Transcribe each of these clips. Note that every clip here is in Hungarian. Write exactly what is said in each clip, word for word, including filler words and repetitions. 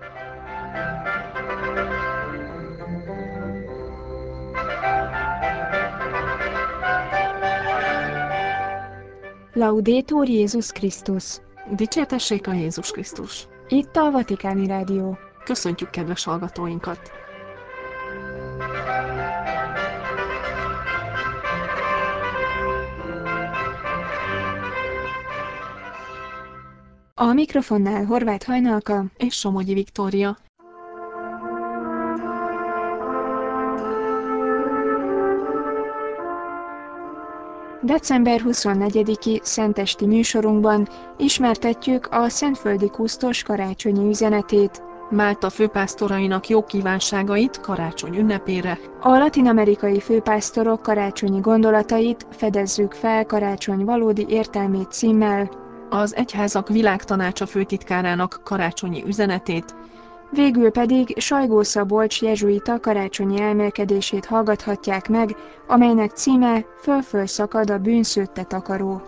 Laudetur Jézus Krisztus! Dicsértessék a Jézus Krisztus! Itt a Vatikáni Rádió. Köszöntjük kedves hallgatóinkat! A mikrofonnál Horváth Hajnalka és Somogyi Viktória. december huszonnegyediki szentesti műsorunkban ismertetjük a szentföldi kusztos karácsonyi üzenetét, Málta főpásztorainak jó kívánságait karácsony ünnepére, a latin-amerikai főpásztorok karácsonyi gondolatait fedezzük fel karácsony valódi értelmét címmel, az Egyházak Világtanácsa főtitkárának karácsonyi üzenetét, végül pedig Sajgó Szabolcs jezsuita karácsonyi elmélkedését hallgathatják meg, amelynek címe Föl-föl szakad a bűnszőtte takaró.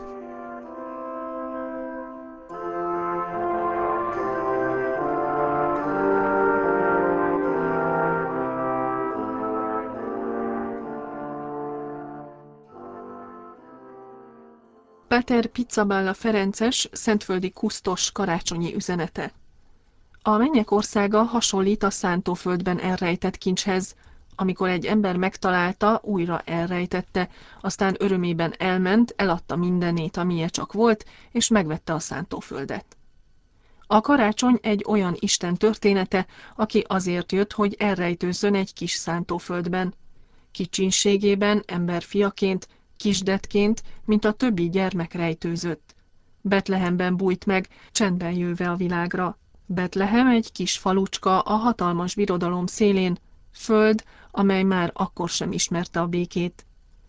Páter Pizzaballa Ferences szentföldi kusztos karácsonyi üzenete. A mennyek országa hasonlít a szántóföldben elrejtett kincshez. Amikor egy ember megtalálta, újra elrejtette, aztán örömében elment, eladta mindenét, amilyen csak volt, és megvette a szántóföldet. A karácsony egy olyan Isten története, aki azért jött, hogy elrejtőzzön egy kis szántóföldben. Kicsinségében, emberfiaként, kisdetként, mint a többi gyermek rejtőzött. Betlehemben bújt meg, csendben jöve a világra. Betlehem egy kis falucska a hatalmas birodalom szélén, föld, amely már akkor sem ismerte a békét.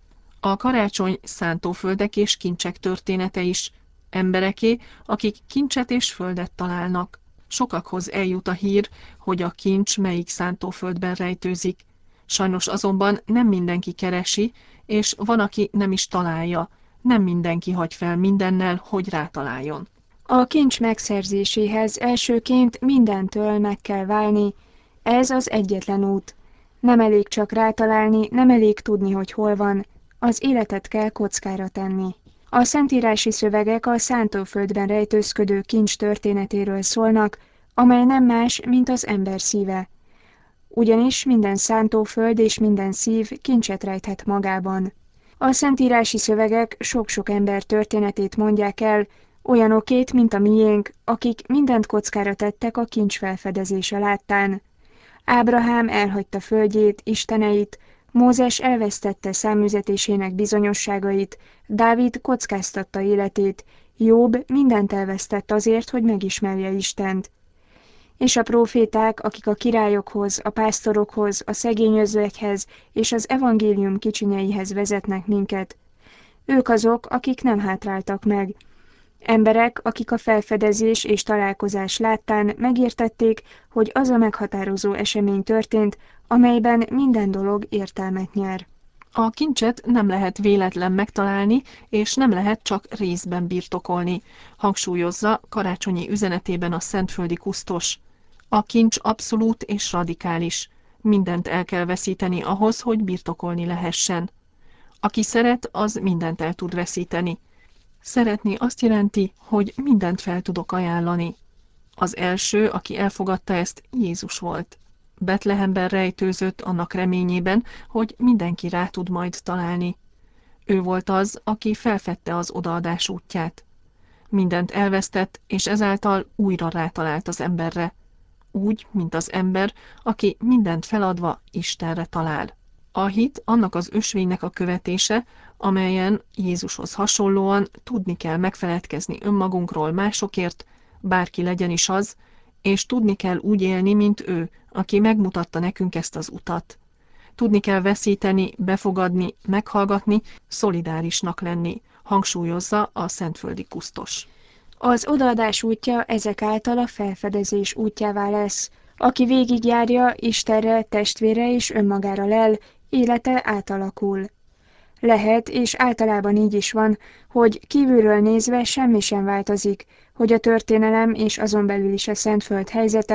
A karácsony szántóföldek és kincsek története is, embereké, akik kincset és földet találnak. Sokakhoz eljut a hír, hogy a kincs melyik szántóföldben rejtőzik. Sajnos azonban nem mindenki keresi, és van, aki nem is találja. Nem mindenki hagy fel mindennel, hogy rátaláljon. A kincs megszerzéséhez elsőként mindentől meg kell válni. Ez az egyetlen út. Nem elég csak rátalálni, nem elég tudni, hogy hol van. Az életet kell kockára tenni. A szentírási szövegek a szántóföldben rejtőzködő kincs történetéről szólnak, amely nem más, mint az ember szíve. Ugyanis minden szántóföld és minden szív kincset rejthet magában. A szentírási szövegek sok-sok ember történetét mondják el, olyanokét, mint a miénk, akik mindent kockára tettek a kincs felfedezése láttán. Ábrahám elhagyta földjét, isteneit, Mózes elvesztette száműzetésének bizonyosságait, Dávid kockáztatta életét, Jobb mindent elvesztett azért, hogy megismerje Istent. És a próféták, akik a királyokhoz, a pásztorokhoz, a szegényözőekhez és az evangélium kicsinyeihez vezetnek minket. Ők azok, akik nem hátráltak meg. Emberek, akik a felfedezés és találkozás láttán megértették, hogy az a meghatározó esemény történt, amelyben minden dolog értelmet nyer. A kincset nem lehet véletlen megtalálni, és nem lehet csak részben birtokolni, hangsúlyozza karácsonyi üzenetében a szentföldi kusztos. A kincs abszolút és radikális. Mindent el kell veszíteni ahhoz, hogy birtokolni lehessen. Aki szeret, az mindent el tud veszíteni. Szeretni azt jelenti, hogy mindent fel tudok ajánlani. Az első, aki elfogadta ezt, Jézus volt. Betlehemben rejtőzött annak reményében, hogy mindenki rá tud majd találni. Ő volt az, aki felfedte az odaadás útját. Mindent elvesztett, és ezáltal újra rátalált az emberre. Úgy, mint az ember, aki mindent feladva Istenre talál. A hit annak az ösvénynek a követése, amelyen Jézushoz hasonlóan tudni kell megfeledkezni önmagunkról másokért, bárki legyen is az, és tudni kell úgy élni, mint ő, aki megmutatta nekünk ezt az utat. Tudni kell veszíteni, befogadni, meghallgatni, szolidárisnak lenni, hangsúlyozza a szentföldi kusztos. Az odaadás útja ezek által a felfedezés útjává lesz. Aki végigjárja, Istenre, testvére és önmagára lel, élete átalakul. Lehet, és általában így is van, hogy kívülről nézve semmi sem változik, hogy a történelem és azon belül is a Szentföld helyzete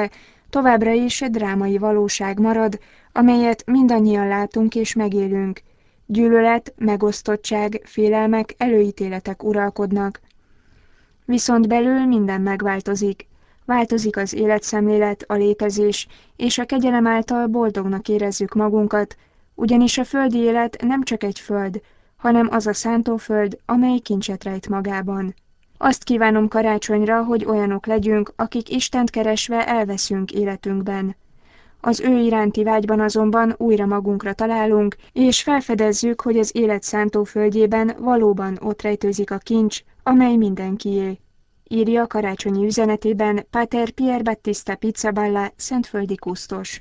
Továbbra is drámai valóság marad, amelyet mindannyian látunk és megélünk. Gyűlölet, megosztottság, félelmek, előítéletek uralkodnak. Viszont belül minden megváltozik. Változik az életszemlélet, a létezés, és a kegyelem által boldognak érezzük magunkat, ugyanis a földi élet nem csak egy föld, hanem az a szántóföld, amely kincset rejt magában. Azt kívánom karácsonyra, hogy olyanok legyünk, akik Istent keresve elveszünk életünkben. Az ő iránti vágyban azonban újra magunkra találunk, és felfedezzük, hogy az élet szántóföldjében valóban ott rejtőzik a kincs, amely mindenkié. Írja karácsonyi üzenetében Pater Pier Battista Pizzaballa, szentföldi kusztos.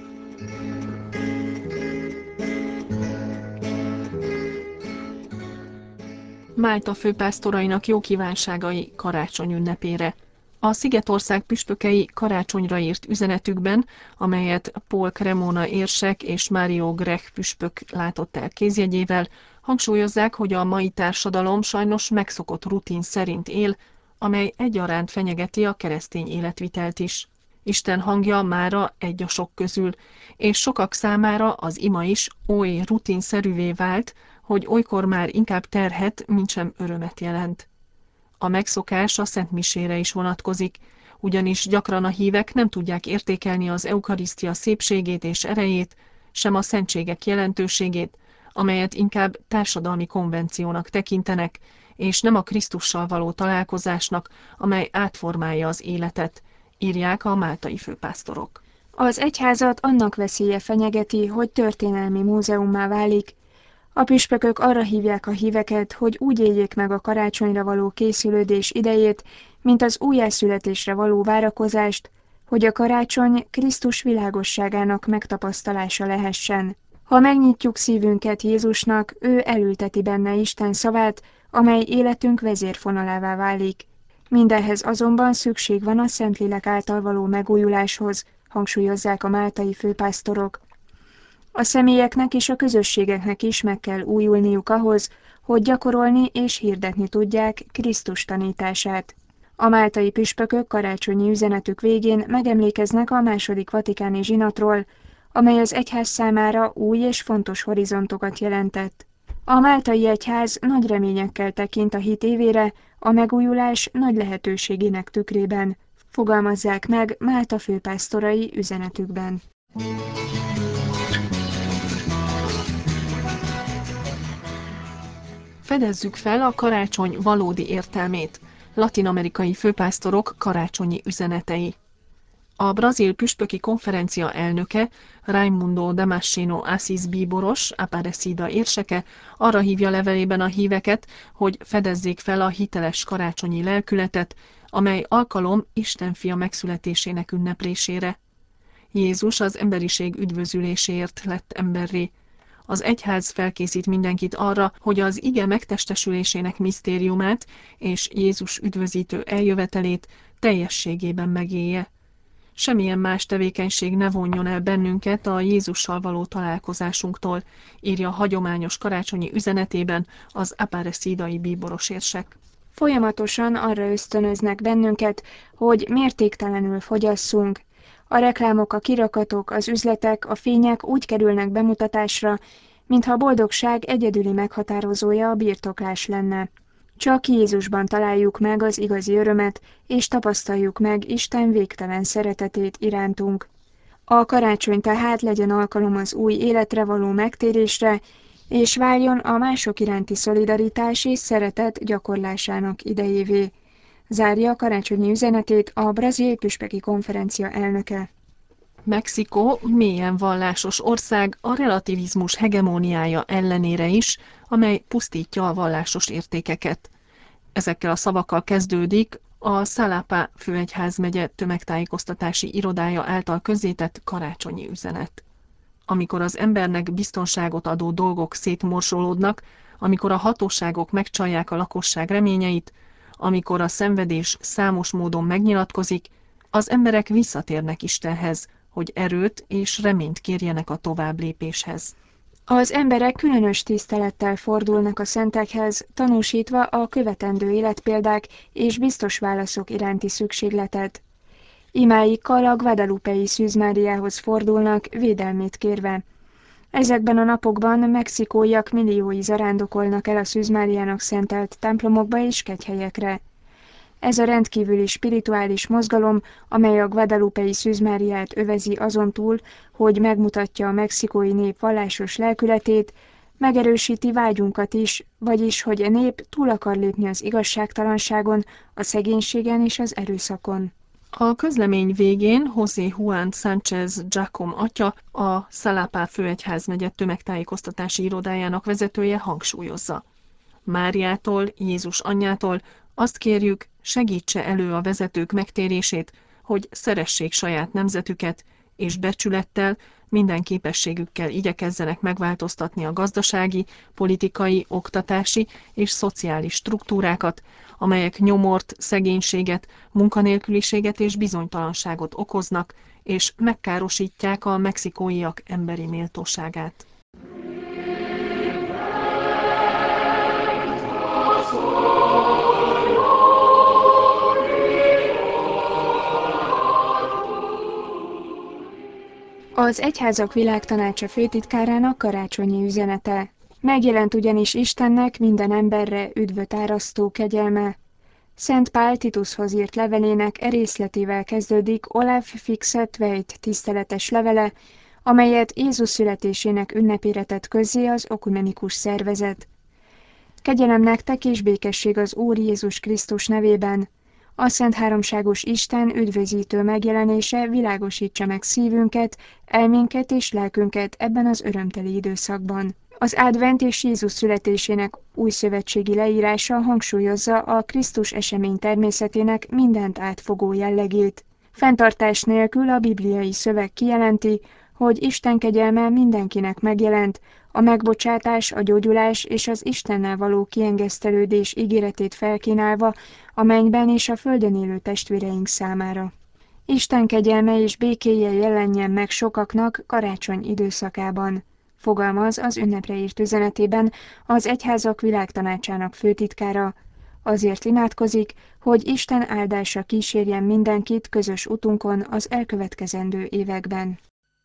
Málta főpásztorainak jó kívánságai karácsony ünnepére. A Szigetország püspökei karácsonyra írt üzenetükben, amelyet Paul Cremona érsek és Mário Grech püspök látott el kézjegyével, hangsúlyozzák, hogy a mai társadalom sajnos megszokott rutin szerint él, amely egyaránt fenyegeti a keresztény életvitelt is. Isten hangja mára egy a sok közül, és sokak számára az ima is oly rutinszerűvé vált, hogy olykor már inkább terhet, mintsem örömet jelent. A megszokás a szentmisére is vonatkozik, ugyanis gyakran a hívek nem tudják értékelni az eukarisztia szépségét és erejét, sem a szentségek jelentőségét, amelyet inkább társadalmi konvenciónak tekintenek, és nem a Krisztussal való találkozásnak, amely átformálja az életet, írják a máltai főpásztorok. Az egyházat annak veszélye fenyegeti, hogy történelmi múzeummá válik. A püspökök arra hívják a híveket, hogy úgy éljék meg a karácsonyra való készülődés idejét, mint az újjászületésre való várakozást, hogy a karácsony Krisztus világosságának megtapasztalása lehessen. Ha megnyitjuk szívünket Jézusnak, ő elülteti benne Isten szavát, amely életünk vezérfonalává válik. Mindehhez azonban szükség van a Szentlélek által való megújuláshoz, hangsúlyozzák a máltai főpásztorok. A személyeknek és a közösségeknek is meg kell újulniuk ahhoz, hogy gyakorolni és hirdetni tudják Krisztus tanítását. A máltai püspökök karácsonyi üzenetük végén megemlékeznek a második vatikáni zsinatról, amely az egyház számára új és fontos horizontokat jelentett. A máltai egyház nagy reményekkel tekint a hit évére, a megújulás nagy lehetőségének tükrében, fogalmazzák meg Málta főpásztorai üzenetükben. Fedezzük fel a karácsony valódi értelmét. Latin-amerikai főpásztorok karácsonyi üzenetei. A brazil püspöki konferencia elnöke, Raimundo Damasceno Assis bíboros, Aparecida érseke arra hívja levelében a híveket, hogy fedezzék fel a hiteles karácsonyi lelkületet, amely alkalom Isten fia megszületésének ünneplésére. Jézus az emberiség üdvözüléséért lett emberré. Az egyház felkészít mindenkit arra, hogy az ige megtestesülésének misztériumát és Jézus üdvözítő eljövetelét teljességében megélje. Semmilyen más tevékenység ne vonjon el bennünket a Jézussal való találkozásunktól, írja a hagyományos karácsonyi üzenetében az aparecidai bíboros érsek. Folyamatosan arra ösztönöznek bennünket, hogy mértéktelenül fogyasszunk. A reklámok, a kirakatok, az üzletek, a fények úgy kerülnek bemutatásra, mintha a boldogság egyedüli meghatározója a birtoklás lenne. Csak Jézusban találjuk meg az igazi örömet, és tapasztaljuk meg Isten végtelen szeretetét irántunk. A karácsony tehát legyen alkalom az új életre való megtérésre, és váljon a mások iránti szolidaritás és szeretet gyakorlásának idejévé. Zárja a karácsonyi üzenetét a brazil püspöki konferencia elnöke. Mexikó mélyen vallásos ország a relativizmus hegemóniája ellenére is, amely pusztítja a vallásos értékeket. Ezekkel a szavakkal kezdődik a Xalapa főegyházmegye tömegtájékoztatási irodája által közzétett karácsonyi üzenet. Amikor az embernek biztonságot adó dolgok szétmorzsolódnak, amikor a hatóságok megcsalják a lakosság reményeit, amikor a szenvedés számos módon megnyilatkozik, az emberek visszatérnek Istenhez, hogy erőt és reményt kérjenek a továbblépéshez. Az emberek különös tisztelettel fordulnak a szentekhez, tanúsítva a követendő életpéldák és biztos válaszok iránti szükségletet. imáikkal a Guadalupei Szűz Máriához fordulnak védelmét kérve. Ezekben a napokban mexikóiak milliói zarándokolnak el a Szűz Máriának szentelt templomokba és kegyhelyekre. Ez a rendkívüli spirituális mozgalom, amely a Guadalupei Szűz Máriát övezi azon túl, hogy megmutatja a mexikói nép vallásos lelkületét, megerősíti vágyunkat is, vagyis, hogy a nép túl akar lépni az igazságtalanságon, a szegénységen és az erőszakon. A közlemény végén José Juan Sánchez Giacom atya, a Xalapa főegyházmegye tömegtájékoztatási irodájának vezetője hangsúlyozza. Máriától, Jézus anyjától azt kérjük, segítse elő a vezetők megtérését, hogy szeressék saját nemzetüket, és becsülettel, minden képességükkel igyekezzenek megváltoztatni a gazdasági, politikai, oktatási és szociális struktúrákat, amelyek nyomort, szegénységet, munkanélküliséget és bizonytalanságot okoznak, és megkárosítják a mexikóiak emberi méltóságát. Az Egyházak Világtanácsa főtitkárának karácsonyi üzenete. Megjelent ugyanis Istennek minden emberre üdvöt árasztó kegyelme. Szent Pál Titushoz írt levelének e részletével kezdődik Olaf Fixet Veit tiszteletes levele, amelyet Jézus születésének ünnepére tett közzé az ökumenikus szervezet. Kegyelem nektek és békesség az Úr Jézus Krisztus nevében. A Szent Háromságos Isten üdvözítő megjelenése világosítsa meg szívünket, elménket és lelkünket ebben az örömteli időszakban. Az advent és Jézus születésének új szövetségi leírása hangsúlyozza a Krisztus esemény természetének mindent átfogó jellegét. Fenntartás nélkül a bibliai szöveg kijelenti, hogy Isten kegyelme mindenkinek megjelent, a megbocsátás, a gyógyulás és az Istennel való kiengesztelődés ígéretét felkínálva a mennyben és a földön élő testvéreink számára. Isten kegyelme és békéje jelenjen meg sokaknak karácsony időszakában, fogalmaz az ünnepre írt üzenetében az Egyházak Világtanácsának főtitkára. Azért imádkozik, hogy Isten áldása kísérjen mindenkit közös utunkon az elkövetkezendő években.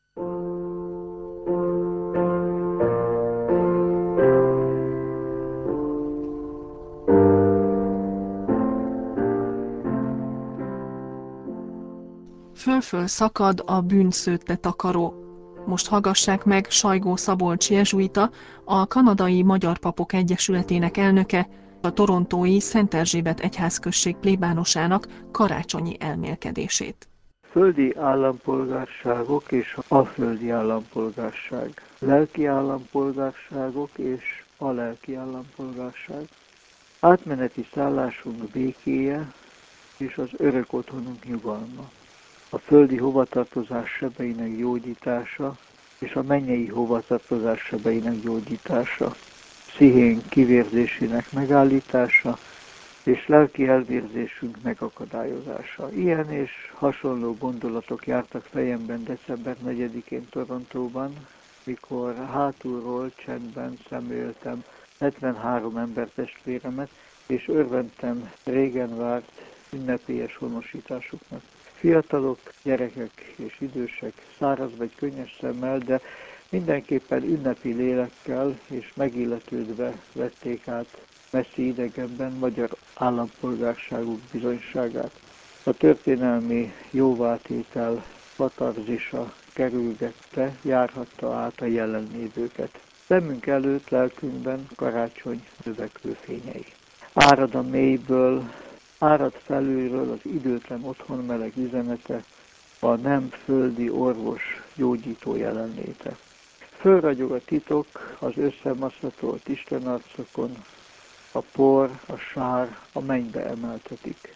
Föl-föl szakad a bűnszőtte takaró. Most hallgassák meg Sajgó Szabolcs jezsuita, a Kanadai Magyar Papok Egyesületének elnöke, a torontói Szent Erzsébet egyházközség plébánosának karácsonyi elmélkedését. Földi állampolgárságok és alföldi állampolgárság, lelki állampolgárságok és alelki állampolgárság, átmeneti szállásunk békéje és az örök otthonunk nyugalma, a földi hovatartozás sebeinek gyógyítása és a mennyei hovatartozás sebeinek gyógyítása, pszichénk kivérzésének megállítása és lelki elvérzésünk megakadályozása. Ilyen és hasonló gondolatok jártak fejemben december negyedikén Torontóban, mikor hátulról csendben szemléltem hetvenhárom embertestvéremet, és örventem régen várt ünnepélyes honosításuknak. Fiatalok, gyerekek és idősek, száraz vagy könnyes szemmel, de mindenképpen ünnepi lélekkel és megilletődve vették át messzi idegenben magyar állampolgárságuk bizonyságát. A történelmi jóvátétel katarzisa kerülgette, járhatta át a jelenlévőket. Szemünk előtt, lelkünkben karácsony növekvő fényei. Árad a mélyből, árad felülről az időtlen otthon meleg üzenete, a nem földi orvos gyógyító jelenléte. Fölragyog a titok az összemaszatolt istenarcokon, a por, a sár a mennybe emeltetik.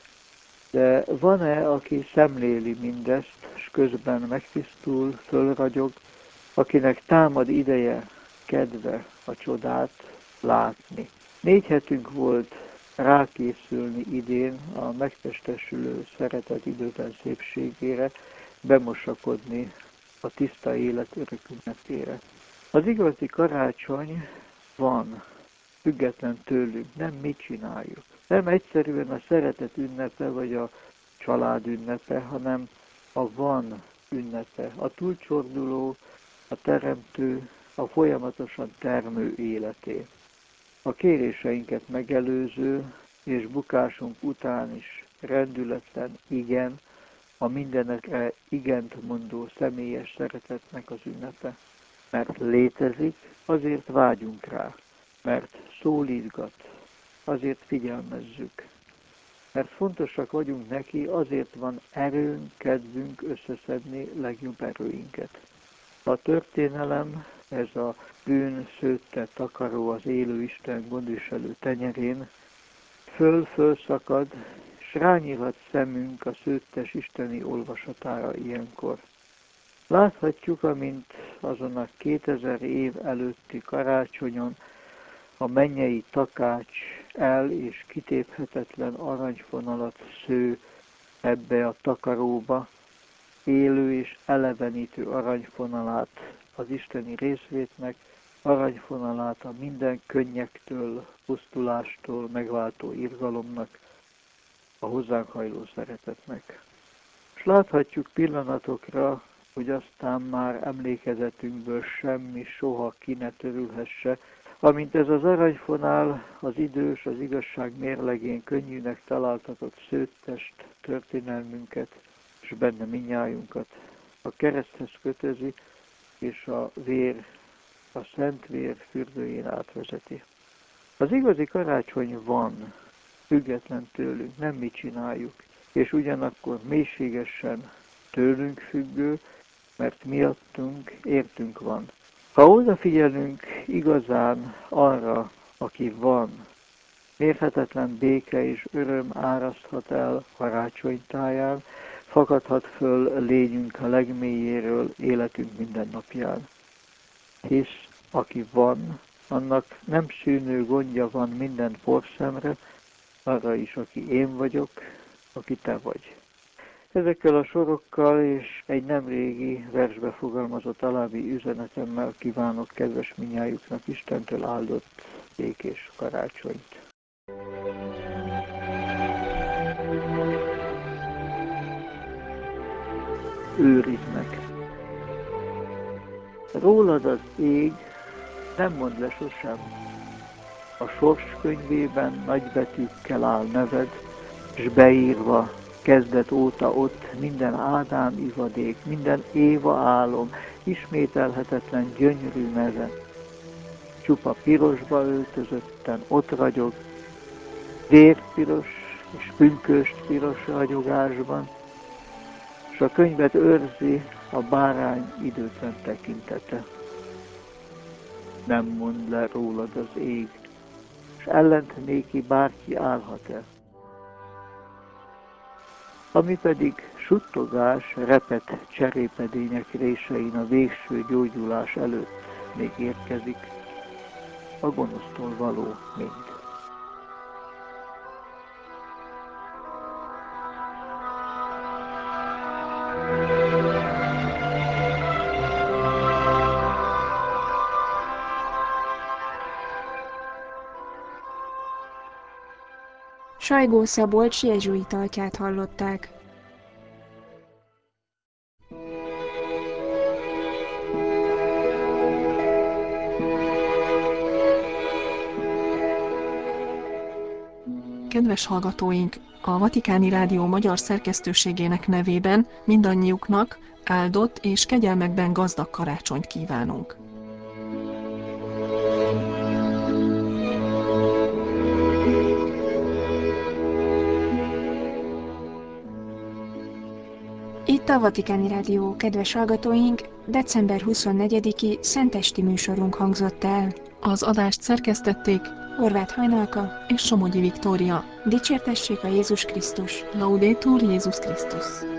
De van-e, aki szemléli mindezt, és közben megtisztul, fölragyog, akinek támad ideje, kedve a csodát látni? Négy hetünk volt rákészülni idén a megtestesülő szeretet időtlen szépségére, bemosakodni a tiszta élet örök ünnepére. Az igazi karácsony van, független tőlünk, nem mit csináljuk. Nem egyszerűen a szeretet ünnepe vagy a család ünnepe, hanem a van ünnepe, a túlcsorduló, a teremtő, a folyamatosan termő életé. A kéréseinket megelőző és bukásunk után is rendületlen igen, a mindenekre igent mondó személyes szeretetnek az ünnepe. Mert létezik, azért vágyunk rá, mert szólítgat, azért figyelmezzük. Mert fontosak vagyunk neki, azért van erőnk, kedvünk összeszedni legjobb erőinket. A történelem, ez a bűn szőtte takaró az élő Isten gondviselő tenyerén, föl-föl szakad, s rányílhat szemünk a szőttes isteni olvasatára ilyenkor. Láthatjuk, amint azon a kétezer év előtti karácsonyon a mennyei takács el és kitéphetetlen aranyfonalat sző ebbe a takaróba, élő és elevenítő aranyfonalát az isteni részvétnek, aranyfonalát a minden könnyektől, pusztulástól megváltó irgalomnak, a hozzánk hajló szeretetnek. És láthatjuk pillanatokra, hogy aztán már emlékezetünkből semmi soha ki ne törülhesse, amint ez az aranyfonál az idős, az igazság mérlegén könnyűnek találtatott szőttest történelmünket, és benne minnyájunkat a kereszthez kötözi, és a vér, a szent vér fürdőjén átvezeti. Az igazi karácsony van, független tőlünk, nem mi csináljuk, és ugyanakkor mélységesen tőlünk függő, mert miattunk, értünk van. Ha odafigyelünk igazán arra, aki van, mérhetetlen béke és öröm áraszthat el karácsonytáján, fakadhat föl lényünk a legmélyéről életünk mindennapján. Hisz aki van, annak nem szűnő gondja van minden porszemre, arra is, aki én vagyok, aki te vagy. Ezekkel a sorokkal és egy nemrégi versbe fogalmazott alábbi üzenetemmel kívánok kedves minnyájuknak Istentől áldott békés karácsonyt. Őrizd meg! Rólad az ég nem mond le sosem. A sors könyvében nagybetűkkel áll neved, s beírva kezdet óta ott minden Ádám ivadék, minden Éva álom, ismételhetetlen gyönyörű neve. Csupa pirosba öltözötten ott ragyog, vérpiros és pünköst piros ragyogásban, s a könyvet őrzi a bárány időtlen tekintete. Nem mond le rólad az ég, s ellent néki bárki állhat-e. Ami pedig suttogás, repet cserépedények résein a végső gyógyulás előtt még érkezik, a gonosztól való mind. Sajgó Szabolcs jezsuitaltját hallották. Kedves hallgatóink, a Vatikáni Rádió magyar szerkesztőségének nevében mindannyiuknak áldott és kegyelmekben gazdag karácsonyt kívánunk. Itt a Vatikáni Rádió, kedves hallgatóink, december huszonnegyediki szentesti műsorunk hangzott el. Az adást szerkesztették Horváth Hajnalka és Somogyi Viktória. Dicsértessék a Jézus Krisztus! Laudetur Jézus Krisztus!